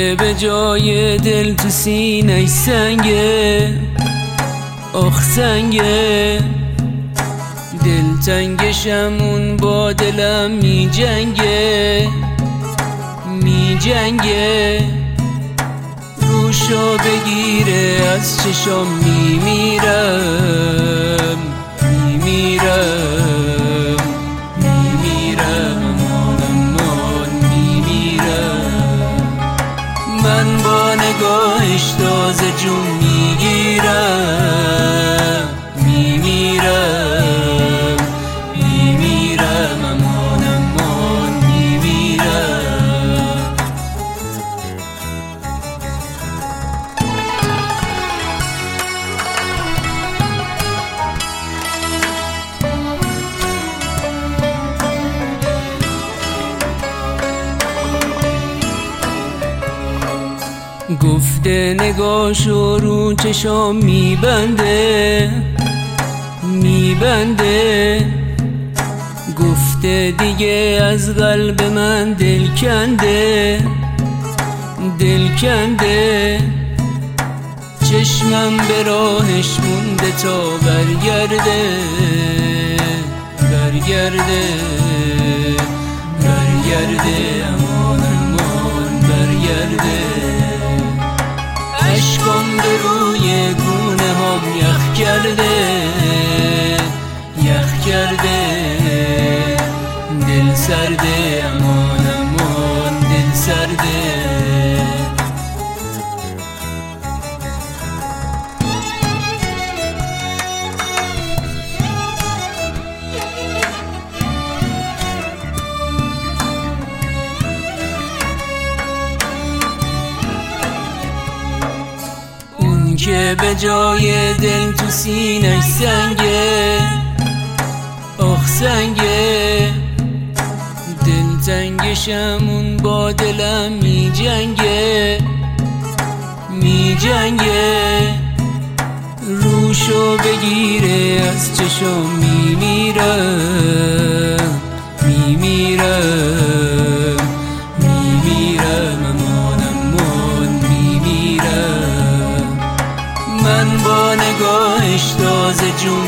که به جای دل تو سینه سنگه، آخ سنگه. دلتنگشمون با دلم می جنگه، می جنگه. روشو بگیره از چشم می میرم، می میرم، می میرم، امان امان می میرم. من با نگاهش تازه جون میگیرم، می میرم، می میرم، امان امان می میرم. گفته نگاهشو رو چشام میبنده، میبنده. گفته دیگه از قلب من دل کنده، دل کنده. چشمم به راهش مونده تا برگرده، برگرده، برگرده، امان امان برگرده. عشقم به روی گونه هم یخ کرده، یخ کرده. دل سرده، امان امان دل سرده. که به جای دل تو سینه سنگه، آخ سنگه. دلتنگشمون با دلم می جنگه، می جنگه. روشو بگیره از چشم می میرم، می میرم، می میرم، امان امان می میرم. من با نگاهش تازه جون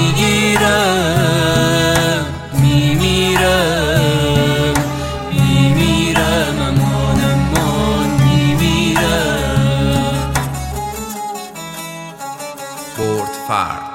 میگیرم، می میرم، می میرم، امان امان می میرم. برد فرد